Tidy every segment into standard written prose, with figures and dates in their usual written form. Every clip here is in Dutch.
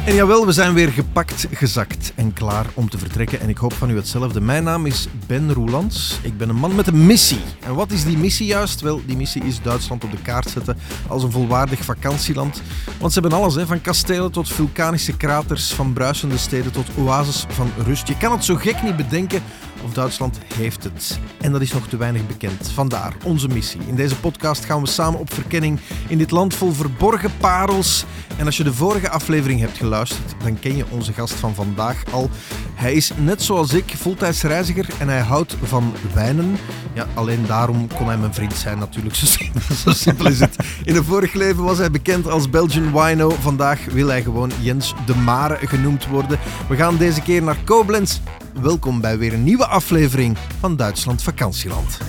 En jawel, we zijn weer gepakt, gezakt en klaar om te vertrekken. En ik hoop van u hetzelfde. Mijn naam is Ben Roelans. Ik ben een man met een missie. En wat is die missie juist? Wel, die missie is Duitsland op de kaart zetten als een volwaardig vakantieland. Want ze hebben alles, van kastelen tot vulkanische kraters, van bruisende steden tot oases van rust. Je kan het zo gek niet bedenken of Duitsland heeft het. En dat is nog te weinig bekend. Vandaar onze missie. In deze podcast gaan we samen op verkenning in dit land vol verborgen parels. En als je de vorige aflevering hebt geluisterd, dan ken je onze gast van vandaag al. Hij is net zoals ik voltijds reiziger en hij houdt van wijnen. Ja, alleen daarom kon hij mijn vriend zijn natuurlijk. Zo simpel is het. In een vorig leven was hij bekend als Belgian Wino. Vandaag wil hij gewoon Jens de Mare genoemd worden. We gaan deze keer naar Koblenz. Welkom bij weer een nieuwe aflevering van Duitsland Vakantieland.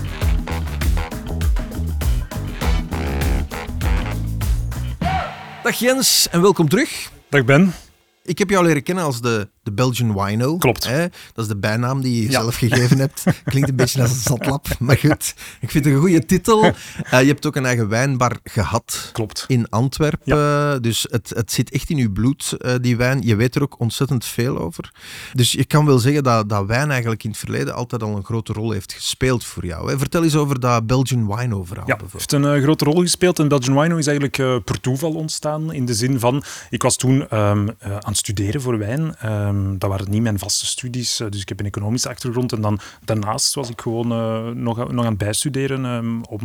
Dag Jens en welkom terug. Dag Ben. Ik heb jou leren kennen als de Belgian Wino. Klopt. Dat is de bijnaam die je zelf gegeven hebt. Klinkt een beetje als een zatlap, maar goed. Ik vind het een goede titel. Je hebt ook een eigen wijnbar gehad. Klopt. In Antwerpen. Dus het zit echt in je bloed, die wijn. Je weet er ook ontzettend veel over. Dus je kan wel zeggen dat wijn eigenlijk in het verleden altijd al een grote rol heeft gespeeld voor jou. Hè? Vertel eens over dat Belgian Wino verhaal. Ja, het heeft een grote rol gespeeld. En Belgian Wino is eigenlijk per toeval ontstaan. In de zin van, ik was toen aan het studeren voor wijn. Dat waren niet mijn vaste studies, dus ik heb een economische achtergrond. En dan daarnaast was ik gewoon nog aan het bijstuderen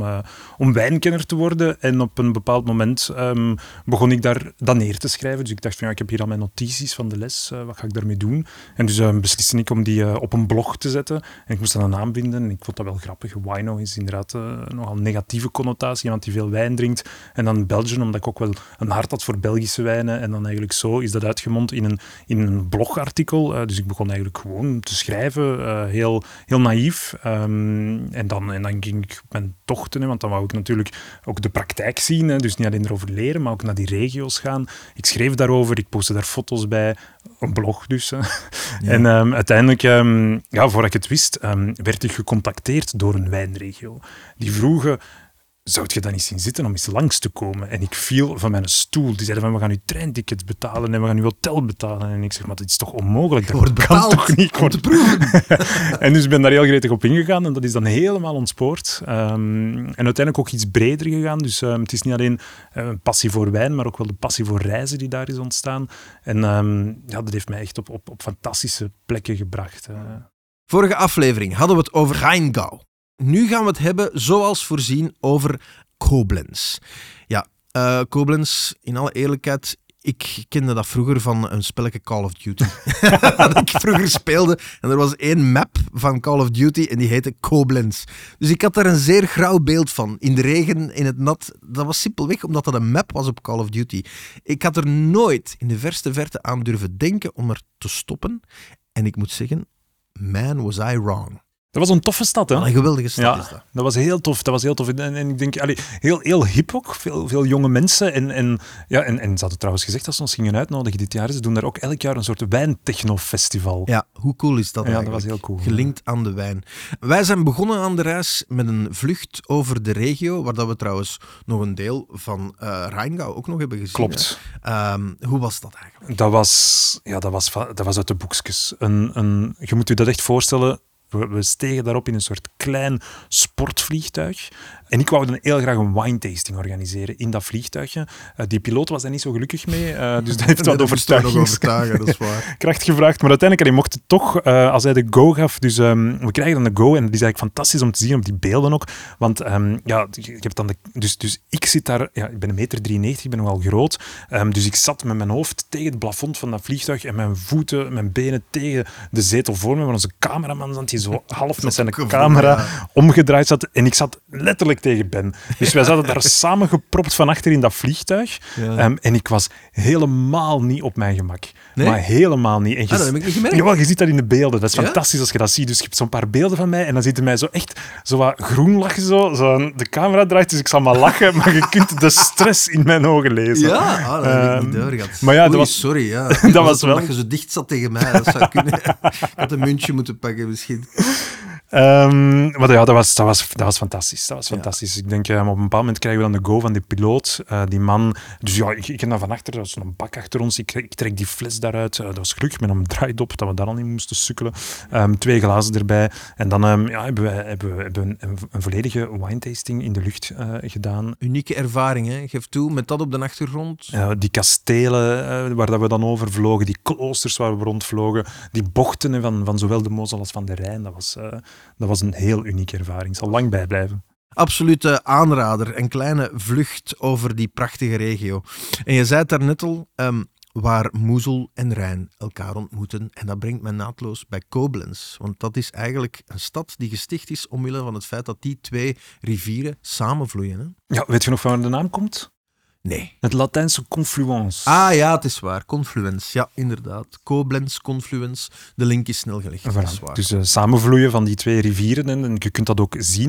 om wijnkenner te worden. En op een bepaald moment begon ik daar dan neer te schrijven. Dus ik dacht van, ik heb hier al mijn notities van de les, wat ga ik daarmee doen? En dus besliste ik om die op een blog te zetten. En ik moest dan een naam vinden en ik vond dat wel grappig. Wino is inderdaad nogal een negatieve connotatie, iemand die veel wijn drinkt. En dan Belgian, omdat ik ook wel een hart had voor Belgische wijnen. En dan eigenlijk zo is dat uitgemond in een blogartikel. Dus ik begon eigenlijk gewoon te schrijven, heel naïef. En dan ging ik op mijn tochten, want dan wou ik natuurlijk ook de praktijk zien. Dus niet alleen erover leren, maar ook naar die regio's gaan. Ik schreef daarover, ik postte daar foto's bij. Een blog dus. Ja. En uiteindelijk, voordat ik het wist, werd ik gecontacteerd door een wijnregio. Die vroegen, zou je dan niet zien zitten om eens langs te komen? En ik viel van mijn stoel. Die zeiden van, we gaan uw treintickets betalen en we gaan uw hotel betalen. En ik zeg, maar dat is toch onmogelijk? Dat kan toch niet? Om te proeven. En dus ik ben daar heel gretig op ingegaan en dat is dan helemaal ontspoord. En uiteindelijk ook iets breder gegaan. Dus het is niet alleen een passie voor wijn, maar ook wel de passie voor reizen die daar is ontstaan. En dat heeft mij echt op fantastische plekken gebracht. Vorige aflevering hadden we het over Rheingau. Nu gaan we het hebben, zoals voorzien, over Koblenz. Ja, Koblenz, in alle eerlijkheid, ik kende dat vroeger van een spelletje Call of Duty. Dat ik vroeger speelde en er was één map van Call of Duty en die heette Koblenz. Dus ik had daar een zeer grauw beeld van. In de regen, in het nat. Dat was simpelweg omdat dat een map was op Call of Duty. Ik had er nooit in de verste verte aan durven denken om er te stoppen. En ik moet zeggen, man was I wrong. Dat was een toffe stad, hè? Een geweldige stad is dat. Dat was heel tof. En ik denk, heel hip ook. Veel jonge mensen. En ze hadden trouwens gezegd dat ze ons gingen uitnodigen dit jaar. Ze doen daar ook elk jaar een soort wijntechnofestival. Ja, hoe cool is dat eigenlijk? Ja, dat was heel cool. Gelinkt aan de wijn. Wij zijn begonnen aan de reis met een vlucht over de regio, waar dat we trouwens nog een deel van Rheingau ook nog hebben gezien. Klopt. Hoe was dat eigenlijk? Dat was uit de boekjes. Je moet je dat echt voorstellen. We stegen daarop in een soort klein sportvliegtuig. En ik wou dan heel graag een wine tasting organiseren in dat vliegtuigje. Die piloot was daar niet zo gelukkig mee. Dus dat heeft wat overtuigingskracht gevraagd. Maar uiteindelijk mocht het toch, als hij de go gaf. Dus we krijgen dan de go. En dat is eigenlijk fantastisch om te zien op die beelden ook. Want je hebt dan dus ik zit daar. Ja, ik ben 1,93 meter, ik ben nogal groot. Dus ik zat met mijn hoofd tegen het plafond van dat vliegtuig. En mijn voeten, mijn benen tegen de zetel voor me. Maar onze cameraman zat hier zo half met zijn camera omgedraaid zat. En ik zat letterlijk tegen Ben. Dus wij zaten daar samengepropt van achter in dat vliegtuig. Ja. En ik was helemaal niet op mijn gemak. Nee? Maar helemaal niet. En dat heb ik niet gemerkt. Jawel, je ziet dat in de beelden. Dat is fantastisch als je dat ziet. Dus je hebt zo'n paar beelden van mij en dan ziet hij mij zo echt zo wat groen lachen. Zo de camera draait, dus ik zal maar lachen. Maar je kunt de stress in mijn ogen lezen. Ja, dat heb ik niet doorgehad. Maar ja, sorry. Ja. Dat was wel... Omdat je zo dicht zat tegen mij. Dat zou kunnen. Ik had een muntje moeten pakken misschien. Maar ja, dat was fantastisch. Dat was fantastisch. Ik denk, op een bepaald moment krijgen we dan de go van die piloot. Die man... Dus ja, ik ken dat van achter. Dat was een bak achter ons. Ik trek die fles daaruit. Dat was gelukkig met een draaidop, dat we daar al in moesten sukkelen. 2 glazen erbij. En dan hebben we een volledige wine-tasting in de lucht gedaan. Unieke ervaring, hè? Geef toe, met dat op de achtergrond. Die kastelen waar dat we dan over vlogen, die kloosters waar we rondvlogen, die bochten van zowel de Mosel als van de Rijn. Dat was een heel unieke ervaring. Ik zal lang bijblijven. Absolute aanrader. Een kleine vlucht over die prachtige regio. En je zei het daarnet al, waar Moezel en Rijn elkaar ontmoeten. En dat brengt me naadloos bij Koblenz. Want dat is eigenlijk een stad die gesticht is omwille van het feit dat die 2 rivieren samenvloeien. Hè? Ja, weet je nog van waar de naam komt? Nee. Het Latijnse confluens. Ah ja, het is waar. Confluens. Ja, inderdaad. Koblenz, confluens. De link is snel gelegd. Dat is waar. Dus samenvloeien van die 2 rivieren. En je kunt dat ook zien.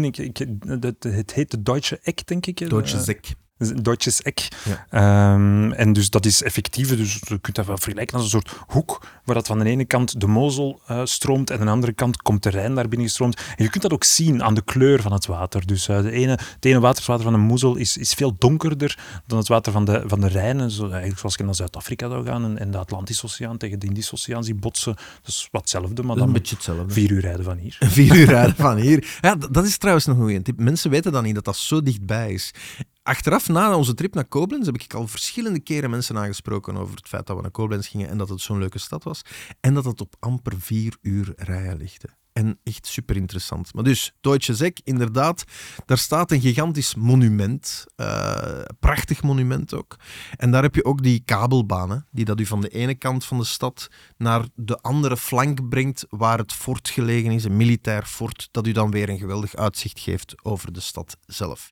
Het heet de Deutsche Eck, denk ik. Deutsche Eck. Deutsches Eck. Ja. En dus dat is effectief. Dus je kunt dat wel vergelijken als een soort hoek, waar dat van de ene kant de Mosel stroomt en aan de andere kant komt de Rijn daar binnen gestroomd. En je kunt dat ook zien aan de kleur van het water. Dus het ene water van de Mosel is veel donkerder dan het water van de Rijn. En zo, eigenlijk zoals je naar Zuid-Afrika zou gaan en de Atlantische Oceaan tegen de Indische Oceaan zie botsen. Dus wat hetzelfde, maar dan een beetje hetzelfde. 4 uur rijden van hier. 4 uur rijden van hier. Ja, dat is trouwens nog een goeie tip. Mensen weten dan niet dat dat zo dichtbij is. Achteraf, na onze trip naar Koblenz, heb ik al verschillende keren mensen aangesproken over het feit dat we naar Koblenz gingen en dat het zo'n leuke stad was. En dat het op amper 4 uur rijden ligt. En echt super interessant. Maar dus, Deutsche Eck, inderdaad, daar staat een gigantisch monument. Prachtig monument ook. En daar heb je ook die kabelbanen, die dat u van de ene kant van de stad naar de andere flank brengt, waar het fort gelegen is, een militair fort, dat u dan weer een geweldig uitzicht geeft over de stad zelf.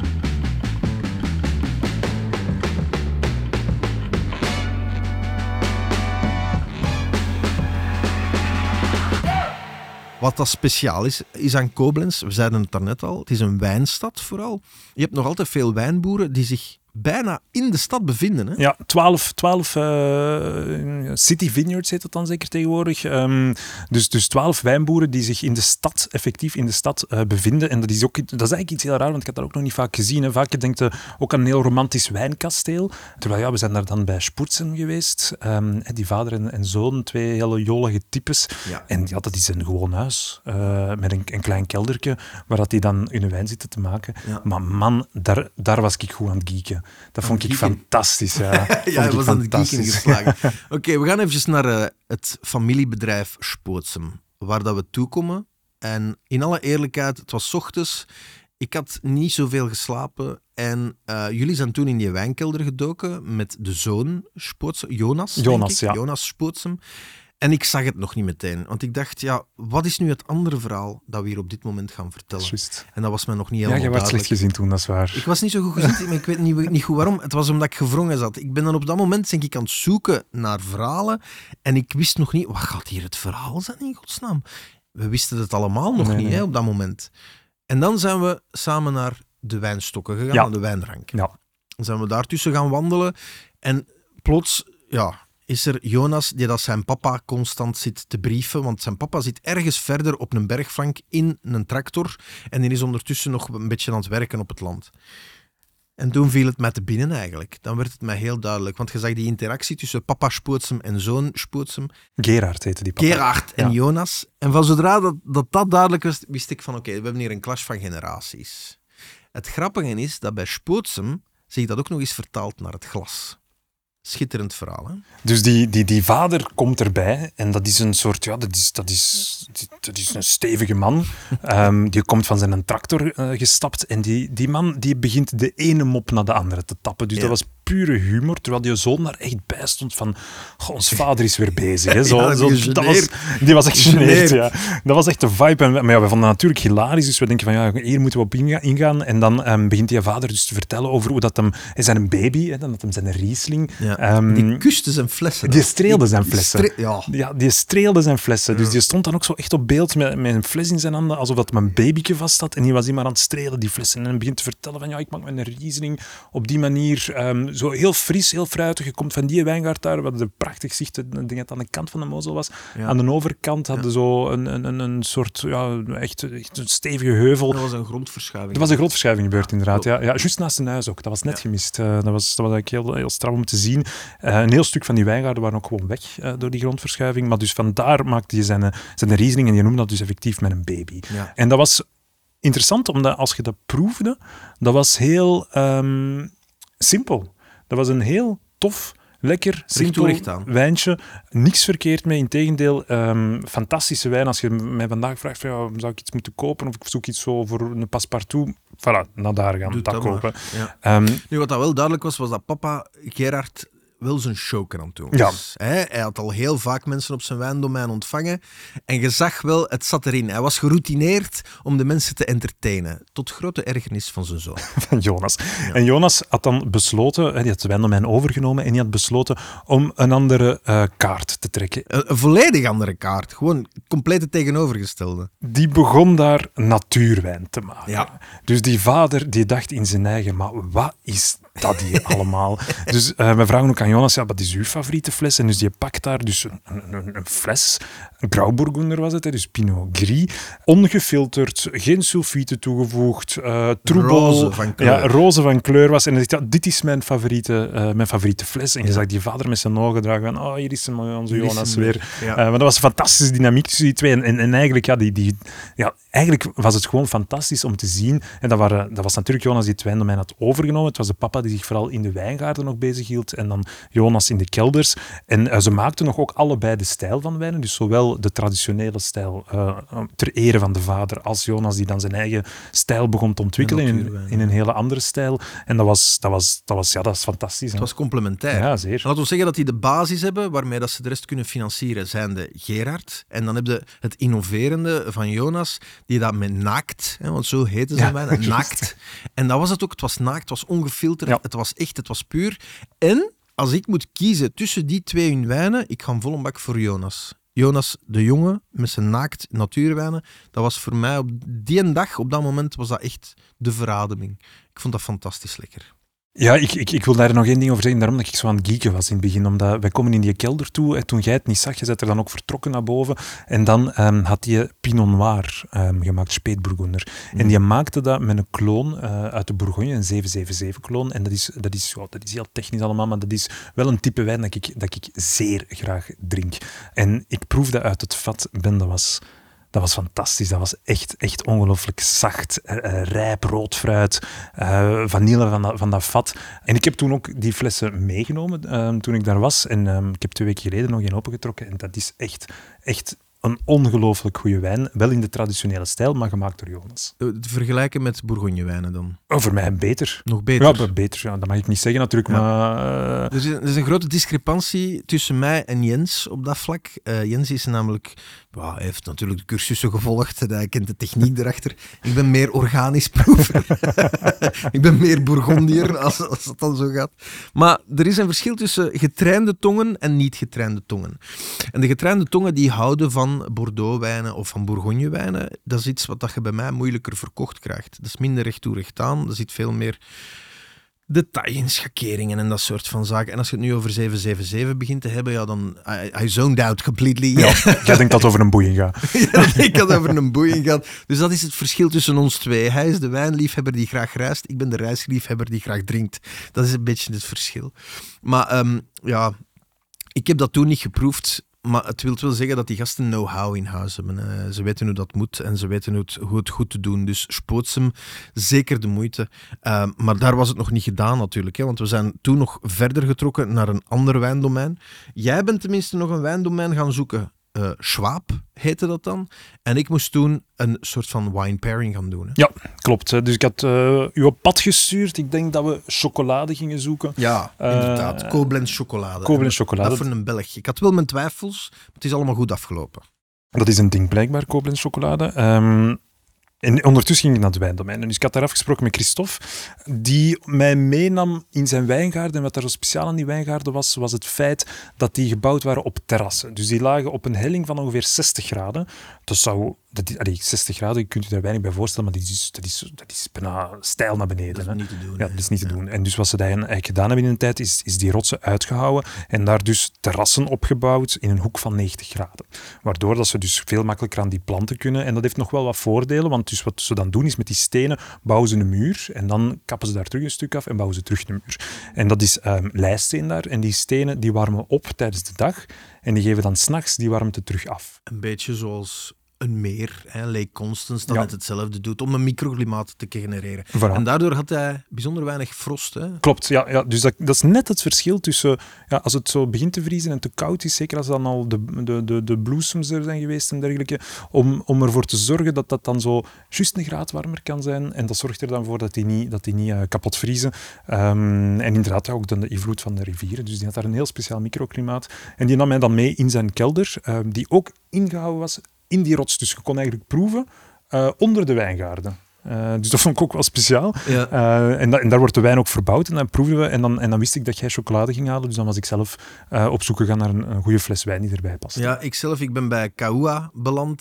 Wat dat speciaal is aan Koblenz, we zeiden het daarnet al, het is een wijnstad vooral. Je hebt nog altijd veel wijnboeren die zich bijna in de stad bevinden. Hè? Ja, 12 city vineyards heet dat dan zeker tegenwoordig. Dus 12 wijnboeren die zich in de stad, effectief in de stad bevinden. En dat is eigenlijk iets heel raar, want ik heb dat ook nog niet vaak gezien. Hè. Vaak denk je ook aan een heel romantisch wijnkasteel. Terwijl ja, we zijn daar dan bij Spurzheim geweest. Die vader en zoon, 2 hele jolige types. Ja. En ja, dat is een gewoon huis met een klein keldertje waar dat die dan hun wijn zitten te maken. Ja. Maar man, daar was ik goed aan het geeken. Dat vond ik fantastisch. Ja, ja, was aan het geeken geslagen. Oké, we gaan even naar het familiebedrijf Spurzheim, waar dat we toekomen. En in alle eerlijkheid, het was 's ochtends. Ik had niet zoveel geslapen. En jullie zijn toen in die wijnkelder gedoken met de zoon Spurzheim, Jonas Spurzheim. En ik zag het nog niet meteen. Want ik dacht, ja, wat is nu het andere verhaal dat we hier op dit moment gaan vertellen? Just. En dat was mij nog niet helemaal duidelijk. Ja, je werd slecht gezien toen, dat is waar. Ik was niet zo goed gezien, maar ik weet niet goed waarom. Het was omdat ik gewrongen zat. Ik ben dan op dat moment denk ik aan het zoeken naar verhalen. En ik wist nog niet, wat gaat hier het verhaal zijn in godsnaam? We wisten het allemaal nog niet. Hè, op dat moment. En dan zijn we samen naar de wijnstokken gegaan, naar de wijnrank. Ja. Dan zijn we daartussen gaan wandelen. En plots, is er Jonas die dat zijn papa constant zit te brieven, want zijn papa zit ergens verder op een bergflank in een tractor en die is ondertussen nog een beetje aan het werken op het land. En toen viel het mij te binnen eigenlijk. Dan werd het mij heel duidelijk, want je zag die interactie tussen papa Spurzheim en zoon Spurzheim. Gerard heette die papa. Gerard en Jonas. En van zodra dat duidelijk was, wist ik van oké, we hebben hier een clash van generaties. Het grappige is dat bij Spurzheim zich dat ook nog eens vertaalt naar het glas. Schitterend verhaal, hè? Dus die vader komt erbij en dat is een soort, dat is een stevige man. Die komt van zijn tractor gestapt en die man die begint de ene mop naar de andere te tappen. Dus dat was pure humor, terwijl die zoon daar echt bij stond van, ons vader is weer bezig. Hè? Die was echt geneerd, ja. Dat was echt de vibe. Maar ja, we vonden dat natuurlijk hilarisch, dus we denken van, hier moeten we op ingaan. En dan begint die vader dus te vertellen over hoe dat hem, hij zijn een baby, hè, dan dat hem zijn Riesling. Ja, die kuste zijn flessen. Die streelde zijn flessen. Die streelde zijn flessen. Dus die stond dan ook zo echt op beeld met een fles in zijn handen, alsof dat mijn babyke vast had. En die was die maar aan het strelen, die flessen. En hij begint te vertellen van, ik maak mijn Riesling op die manier, zo heel fris, heel fruitig. Je komt van die wijngaard daar, wat een prachtig zicht, ik denk dat het aan de kant van de Mosel was. Ja. Aan de overkant hadden zo een soort, echt een stevige heuvel. Dat was een grondverschuiving. Er was een grondverschuiving gebeurd, inderdaad. Ja, juist naast een huis ook. Dat was net gemist. Dat was eigenlijk heel straf om te zien. Een heel stuk van die wijngaarden waren ook gewoon weg door die grondverschuiving. Maar dus vandaar maakte hij zijn Riesling en je noemde dat dus effectief met een baby. Ja. En dat was interessant, omdat als je dat proefde, dat was heel simpel. Dat was een heel tof, lekker, simpel wijntje. Niks verkeerd mee, integendeel. Fantastische wijn. Als je mij vandaag vraagt, zou ik iets moeten kopen of ik zoek iets zo voor een passepartout, voilà, naar daar gaan, dat kopen. Ja. Nu, wat dat wel duidelijk was dat papa Gerard wel zijn show aan het doen was. Ja. Hij had al heel vaak mensen op zijn wijndomein ontvangen en je zag wel, het zat erin. Hij was geroutineerd om de mensen te entertainen, tot grote ergernis van zijn zoon. Van Jonas. Ja. En Jonas had dan besloten, hij had het wijndomein overgenomen en hij had besloten om een andere kaart te trekken. Een volledig andere kaart, gewoon compleet het tegenovergestelde. Die begon daar natuurwijn te maken. Ja. Dus die vader die dacht in zijn eigen, maar wat is dat hier allemaal? Dus we vragen ook aan Jonas, wat is uw favoriete fles? En dus die pakt daar dus een fles, een Grauburgunder was het, dus Pinot Gris, ongefilterd, geen sulfieten toegevoegd, troebel, roze van kleur was. En hij zegt, dit is mijn favoriete fles. En je zag die vader met zijn ogen dragen van, hier is onze Jonas weer. Ja. Maar dat was een fantastische dynamiek tussen die twee. En eigenlijk, eigenlijk was het gewoon fantastisch om te zien. En dat was natuurlijk Jonas die het wijndomein had overgenomen. Het was de papa die zich vooral in de wijngaarden nog bezig hield en dan Jonas in de kelders. En ze maakten nog ook allebei de stijl van wijnen, dus zowel de traditionele stijl ter ere van de vader als Jonas die dan zijn eigen stijl begon te ontwikkelen in een hele andere stijl. En dat is fantastisch. Het was complementair. Ja, zeer. Laten we zeggen dat die de basis hebben waarmee dat ze de rest kunnen financieren, zijn de Gerard. En dan heb je het innoverende van Jonas, die dat met naakt, want zo heette zijn wijn, naakt. En dat was het ook. Het was naakt, het was ongefilterd, het was echt, het was puur. En als ik moet kiezen tussen die twee hun wijnen, ik ga vol een bak voor Jonas. Jonas de Jonge met zijn naakt natuurwijnen, dat was voor mij op die dag, op dat moment, was dat echt de verademing. Ik vond dat fantastisch lekker. Ja, ik wil daar nog één ding over zeggen, daarom dat ik zo aan het geeken was in het begin. Omdat wij komen in die kelder toe en toen jij het niet zag, je bent er dan ook vertrokken naar boven. En dan had hij Pinot Noir gemaakt, Spätburgunder. En die maakte dat met een kloon uit de Bourgogne, een 777-kloon. En dat is heel technisch allemaal, maar dat is wel een type wijn dat ik zeer graag drink. En ik proefde uit het vat, dat was fantastisch. Dat was echt ongelooflijk zacht, rijp, rood fruit, vanille van dat vat. En ik heb toen ook die flessen meegenomen toen ik daar was. En ik heb 2 weken geleden nog een opengetrokken. En dat is echt een ongelooflijk goede wijn. Wel in de traditionele stijl, maar gemaakt door Jonas. Te vergelijken met Bourgognewijnen dan? Voor mij beter. Nog beter? Ja, beter. Ja, dat mag ik niet zeggen natuurlijk, maar... Er is een grote discrepantie tussen mij en Jens op dat vlak. Jens is namelijk... hij heeft natuurlijk de cursussen gevolgd en hij kent de techniek erachter. Ik ben meer organisch proever. Ik ben meer Bourgondier, als het dan zo gaat. Maar er is een verschil tussen getrainde tongen en niet getrainde tongen. En de getrainde tongen die houden van Bordeaux-wijnen of van Bourgogne-wijnen. Dat is iets wat je bij mij moeilijker verkocht krijgt. Dat is minder recht toe recht aan. Er zit veel meer detail in, schakeringen en dat soort van zaken. En als je het nu over 777 begint te hebben, dan... I zoned out completely. Ja, jij denkt dat het over een boeien gaat. Ja, ik denk dat het over een boeien gaat. Dus dat is het verschil tussen ons twee. Hij is de wijnliefhebber die graag reist. Ik ben de reisliefhebber die graag drinkt. Dat is een beetje het verschil. Maar ik heb dat toen niet geproefd. Maar het wil wel zeggen dat die gasten know-how in huis hebben. Ze weten hoe dat moet en ze weten hoe het goed te doen. Dus Spootsem, zeker de moeite. Maar daar was het nog niet gedaan natuurlijk. Want we zijn toen nog verder getrokken naar een ander wijndomein. Jij bent tenminste nog een wijndomein gaan zoeken. Schwab heette dat dan. En ik moest toen een soort van wine pairing gaan doen. Hè? Ja, klopt. Dus ik had u op pad gestuurd. Ik denk dat we chocolade gingen zoeken. Ja, inderdaad. Koblenz chocolade. Koblenz chocolade. Dat voor een Belg. Ik had wel mijn twijfels, maar het is allemaal goed afgelopen. Dat is een ding blijkbaar, Koblenz chocolade. En ondertussen ging ik naar het wijndomein. Dus ik had daar afgesproken met Christophe, die mij meenam in zijn wijngaarden. En wat daar zo speciaal aan die wijngaarden was het feit dat die gebouwd waren op terrassen. Dus die lagen op een helling van ongeveer 60 graden. Dat allee, 60 graden, je kunt je daar weinig bij voorstellen, maar dat is bijna stijl naar beneden. Dat is hè. niet te doen. Ja, dat is niet te doen. En dus wat ze daar eigenlijk gedaan hebben in een tijd, is die rotsen uitgehouwen en daar dus terrassen opgebouwd in een hoek van 90 graden. Waardoor dat ze dus veel makkelijker aan die planten kunnen. En dat heeft nog wel wat voordelen, want dus wat ze dan doen is met die stenen bouwen ze een muur en dan kappen ze daar terug een stuk af en bouwen ze terug een muur. En dat is leisteen daar en die stenen die warmen op tijdens de dag en die geven dan 's nachts die warmte terug af. Een beetje zoals een meer, hè, Lake Constance, dat Ja. net hetzelfde doet, om een microklimaat te genereren. Voilà. En daardoor had hij bijzonder weinig frost. Hè. Klopt, ja, dus dat is net het verschil tussen als het zo begint te vriezen en te koud is, zeker als dan al de bloesems er zijn geweest en dergelijke, om ervoor te zorgen dat dat dan zo juist een graad warmer kan zijn. En dat zorgt er dan voor dat die niet kapot vriezen. En inderdaad ook dan de invloed van de rivieren. Dus die had daar een heel speciaal microklimaat. En die nam hij dan mee in zijn kelder, die ook ingehouden was in die rots. Dus je kon eigenlijk proeven onder de wijngaarden. Dus dat vond ik ook wel speciaal. Ja. En daar wordt de wijn ook verbouwd en dan proefden we. En dan wist ik dat jij chocolade ging halen. Dus dan was ik zelf op zoek gegaan naar een goede fles wijn die erbij past. Ja, ik ben bij Kaua beland.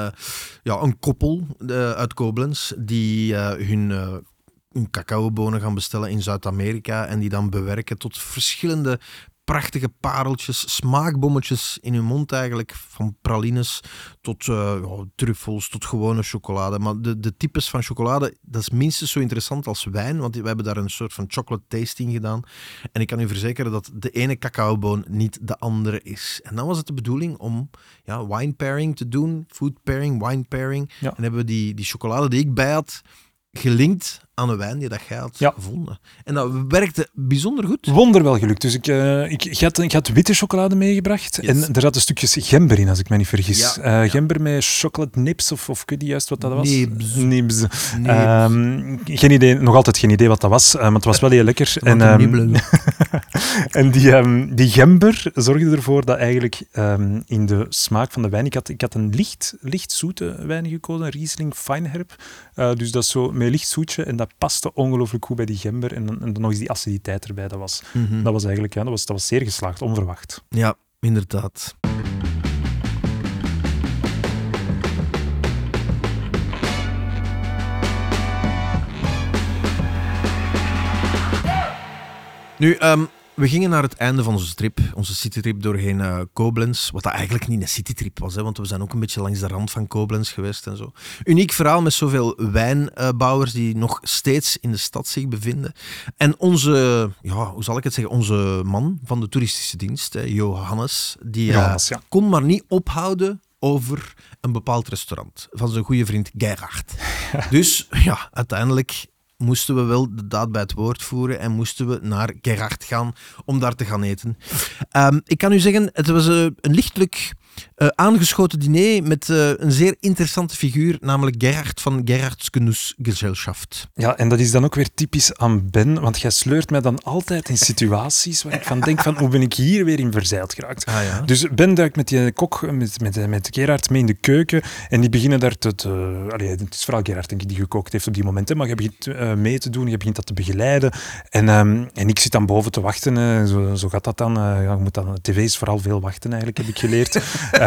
Een koppel uit Koblenz die hun cacaobonen gaan bestellen in Zuid-Amerika en die dan bewerken tot verschillende prachtige pareltjes, smaakbommetjes in hun mond eigenlijk, van pralines tot truffels, tot gewone chocolade. Maar de types van chocolade, dat is minstens zo interessant als wijn, want we hebben daar een soort van chocolate tasting gedaan. En ik kan u verzekeren dat de ene cacaoboon niet de andere is. En dan was het de bedoeling om wine pairing te doen, food pairing, wine pairing. Ja. En hebben we die chocolade die ik bij had, gelinkt aan een wijn die dat jij had gevonden. En dat werkte bijzonder goed. Wonderwel gelukt. Dus ik had witte chocolade meegebracht. Yes. En er zaten stukjes gember in, als ik me niet vergis. Ja. Gember met chocolate nips, of ik weet niet juist wat dat was. Nibs. Geen idee, nog altijd geen idee wat dat was, maar het was wel heel lekker. En die gember zorgde ervoor dat eigenlijk in de smaak van de wijn... Ik had een licht zoete wijn gekozen, een Riesling Feinherb. Dus dat is zo met licht zoetje en dat paste ongelooflijk goed bij die gember. En dan nog eens die aciditeit erbij. Dat was eigenlijk dat was zeer geslaagd, onverwacht. Ja, inderdaad. Nu, we gingen naar het einde van onze citytrip doorheen Koblenz, wat dat eigenlijk niet een citytrip was, hè, want we zijn ook een beetje langs de rand van Koblenz geweest en zo. Uniek verhaal met zoveel wijnbouwers die nog steeds in de stad zich bevinden. En onze man van de toeristische dienst, Johannes, die kon maar niet ophouden over een bepaald restaurant van zijn goede vriend Gerhard. Dus uiteindelijk moesten we wel de daad bij het woord voeren en moesten we naar Gerhard gaan om daar te gaan eten. Ik kan u zeggen, het was een lichtelijk aangeschoten diner met een zeer interessante figuur, namelijk Gerhard van Gerhards Genussgesellschaft. Ja, en dat is dan ook weer typisch aan Ben, want jij sleurt mij dan altijd in situaties waar ik van denk van hoe ben ik hier weer in verzeild geraakt. Ah, ja. Dus Ben duikt met die kok, met Gerhard mee in de keuken en die beginnen daar het is vooral Gerhard denk ik die gekookt heeft op die moment, hè, maar je begint mee te doen, je begint dat te begeleiden en ik zit dan boven te wachten, zo gaat dat dan. Je moet dan. TV is vooral veel wachten eigenlijk, heb ik geleerd.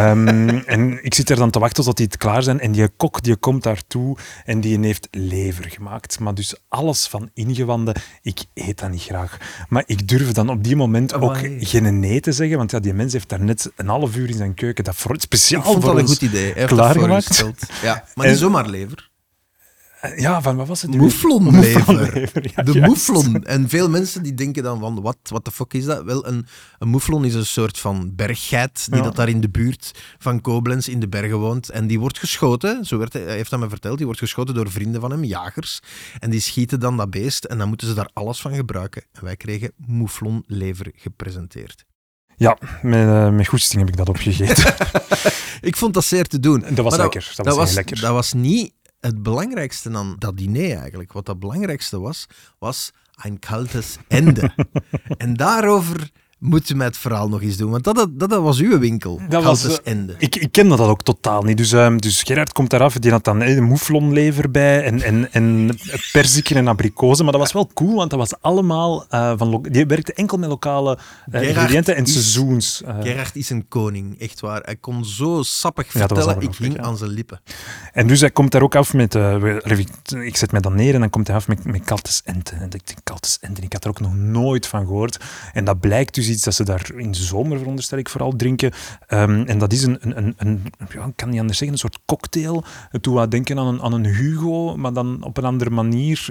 En ik zit er dan te wachten tot die het klaar zijn en die kok die komt daartoe en die heeft lever gemaakt. Maar dus alles van ingewanden, ik eet dat niet graag. Maar ik durf dan op die moment ook geen nee te zeggen, want die mens heeft daar net een half uur in zijn keuken dat speciaal voor ons een goed idee. klaargemaakt. Ja, maar niet zomaar lever. Ja, van wat was het? Mouflonlever. Ja, de juist. mouflon. En veel mensen die denken dan van, wat de fuck is dat? Wel, een mouflon is een soort van berggeit die dat daar in de buurt van Koblenz in de bergen woont. En die wordt geschoten, heeft hij me verteld, die wordt geschoten door vrienden van hem, jagers. En die schieten dan dat beest en dan moeten ze daar alles van gebruiken. En wij kregen mouflonlever gepresenteerd. Ja, met goesting heb ik dat opgegeten. Ik vond dat zeer te doen. Dat was lekker. Dat was heel lekker. Dat was niet het belangrijkste aan dat diner eigenlijk. Wat het belangrijkste was een kaltes Ende. En daarover Moet je mij het verhaal nog eens doen? Want dat was uw winkel. Dat was Ende. Ik kende dat ook totaal niet. Dus Gerard komt daar af, die had dan een mouflonlever bij en perziken en abrikozen. Maar dat was wel cool, want dat was allemaal die werkte enkel met lokale ingrediënten en seizoens. Gerard is een koning, echt waar. Hij kon zo sappig vertellen, ik hing aan zijn lippen. En dus hij komt daar ook af met... ik zet mij dan neer en dan komt hij af met kaltes enten. En ik denk, kaltes enten, ik had er ook nog nooit van gehoord. En dat blijkt dus iets dat ze daar in de zomer, veronderstel ik, vooral drinken. En dat is ik kan niet anders zeggen, een soort cocktail. Het doet wat denken aan een Hugo, maar dan op een andere manier.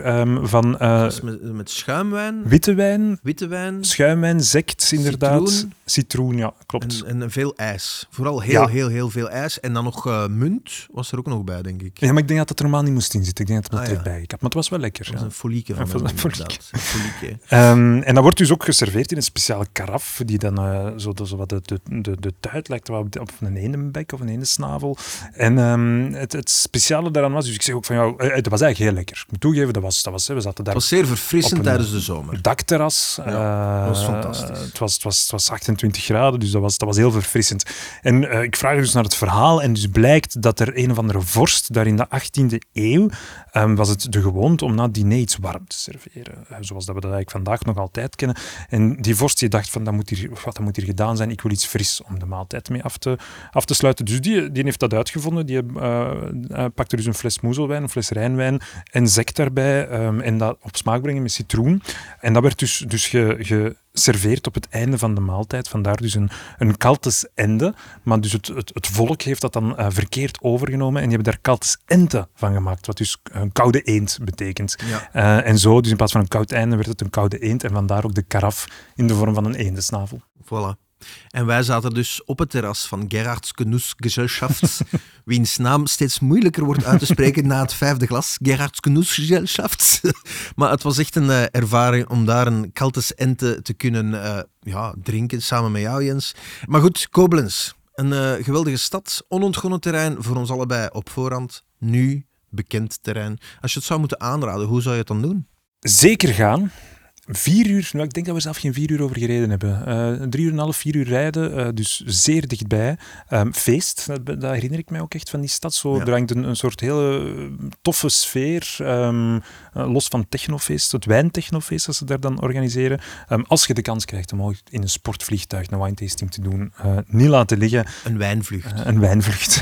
Met schuimwijn. Witte wijn. Schuimwijn, sect, inderdaad. Citroen, ja, klopt. En veel ijs. Vooral heel veel ijs. En dan nog munt was er ook nog bij, denk ik. Ja, maar ik denk dat dat er normaal niet moest in zitten. Ik denk dat het erbij had. Maar het was wel lekker. Dat was een folieke van hem, inderdaad. En dat wordt dus ook geserveerd in een speciale karaf, die dan de tuit lijkt wel op een eendenbek of een eendensnavel. En het speciale daaraan was, dus ik zeg ook van jou, het was eigenlijk heel lekker. Ik moet toegeven, we zaten daar. Het was zeer verfrissend tijdens de zomer. Dakterras. Dat was fantastisch. Het was 28 graden, dus dat was heel verfrissend. En ik vraag dus naar het verhaal en dus blijkt dat er een of andere vorst, daar in de 18e eeuw, was het de gewoonte om na het diner iets warm te serveren. Zoals dat we dat eigenlijk vandaag nog altijd kennen. En die vorst die dacht van, dat moet hier gedaan zijn, ik wil iets fris om de maaltijd mee af te sluiten. Dus die heeft dat uitgevonden. Die pakte dus een fles moezelwijn, een fles Rijnwijn en sect daarbij en dat op smaak brengen met citroen. En dat werd dus geserveerd op het einde van de maaltijd. Vandaar dus een kaltes ende. Maar dus het volk heeft dat dan verkeerd overgenomen en die hebben daar kaltes ente van gemaakt, wat dus een koude eend betekent. Ja. En zo, dus in plaats van een koud einde, werd het een koude eend en vandaar ook de karaf in de vorm van een eendensnavel. Voilà. En wij zaten dus op het terras van Gerards Genussgesellschaft, wiens naam steeds moeilijker wordt uit te spreken na het 5e glas. Gerards Genussgesellschaft. Maar het was echt een ervaring om daar een kaltes ente te kunnen drinken, samen met jou, Jens. Maar goed, Koblenz. Een geweldige stad, onontgonnen terrein voor ons allebei op voorhand. Nu bekend terrein. Als je het zou moeten aanraden, hoe zou je het dan doen? Zeker gaan. 4 uur, ik denk dat we zelf geen 4 uur over gereden hebben. 3,5 uur, 4 uur rijden, dus zeer dichtbij. Feest, dat herinner ik mij ook echt van die stad. Zo, er hangt een soort hele toffe sfeer, los van technofeest, het wijntechnofeest dat ze daar dan organiseren. Als je de kans krijgt om in een sportvliegtuig een wine-tasting te doen, niet laten liggen. Een wijnvlucht. Een wijnvlucht.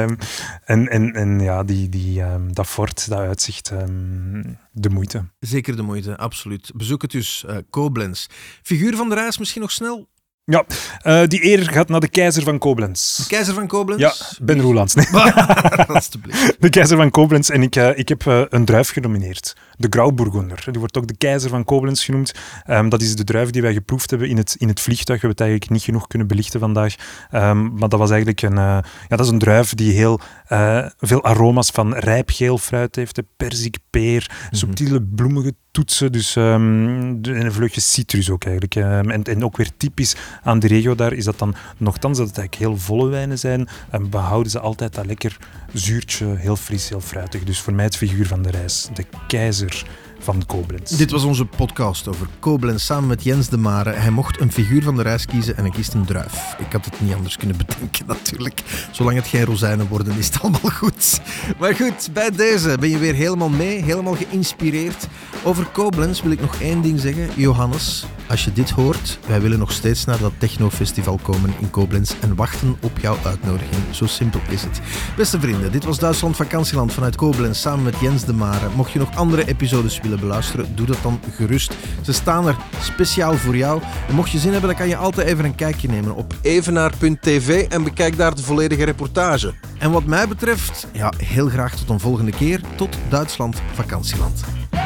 en ja, dat fort, dat uitzicht, de moeite. Zeker de moeite, absoluut. Bezoek het dus, Koblenz. Figuur van de reis misschien nog snel? Ja, die eer gaat naar de keizer van Koblenz. De keizer van Koblenz? Ja, Ben Roelands. Nee. Alsjeblieft. De keizer van Koblenz. En ik heb een druif genomineerd. De Grauburgunder. Die wordt ook de keizer van Koblenz genoemd. Dat is de druif die wij geproefd hebben in het vliegtuig. We hebben het eigenlijk niet genoeg kunnen belichten vandaag. Maar dat was eigenlijk dat is een druif die heel veel aroma's van rijpgeel fruit heeft. Perzik, peer, subtiele bloemige toetsen. Dus een vleugje citrus ook eigenlijk. En ook weer typisch aan de regio daar is dat dan nogthans dat het eigenlijk heel volle wijnen zijn. Behouden ze altijd dat lekker zuurtje, heel fris, heel fruitig. Dus voor mij het figuur van de reis. De keizer van Koblenz. Dit was onze podcast over Koblenz samen met Jens de Mare. Hij mocht een figuur van de reis kiezen en hij kiest een druif. Ik had het niet anders kunnen bedenken natuurlijk. Zolang het geen rozijnen worden is het allemaal goed. Maar goed, bij deze ben je weer helemaal mee, helemaal geïnspireerd. Over Koblenz wil ik nog één ding zeggen. Johannes, als je dit hoort, wij willen nog steeds naar dat technofestival komen in Koblenz en wachten op jouw uitnodiging. Zo simpel is het. Beste vrienden, dit was Duitsland Vakantieland vanuit Koblenz samen met Jens de Mare. Mocht je nog andere episodes willen beluisteren, doe dat dan gerust. Ze staan er speciaal voor jou. En mocht je zin hebben, dan kan je altijd even een kijkje nemen op evenaar.tv en bekijk daar de volledige reportage. En wat mij betreft, heel graag tot een volgende keer. Tot Duitsland Vakantieland.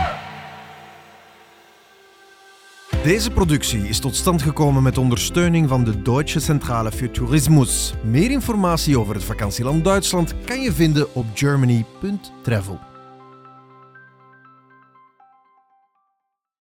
Deze productie is tot stand gekomen met ondersteuning van de Deutsche Zentrale für Tourismus. Meer informatie over het vakantieland Duitsland kan je vinden op germany.travel.